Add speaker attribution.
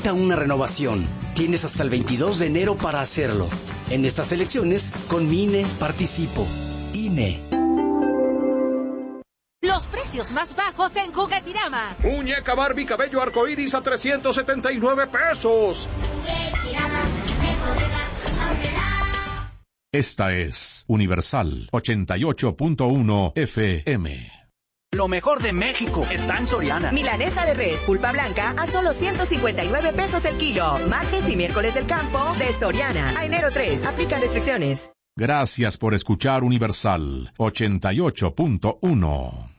Speaker 1: Una renovación. Tienes hasta el 22 de enero para hacerlo. En estas elecciones, con mi INE participo. INE.
Speaker 2: Los precios más bajos en Juguetirama.
Speaker 3: Muñeca Barbie cabello arcoíris a 379 pesos.
Speaker 4: Esta es Universal 88.1 FM.
Speaker 5: Lo mejor de México está en Soriana.
Speaker 6: Milanesa de res, pulpa blanca a solo 159 pesos el kilo. Martes y miércoles del campo de Soriana. A enero 3. Aplican restricciones.
Speaker 4: Gracias por escuchar Universal 88.1.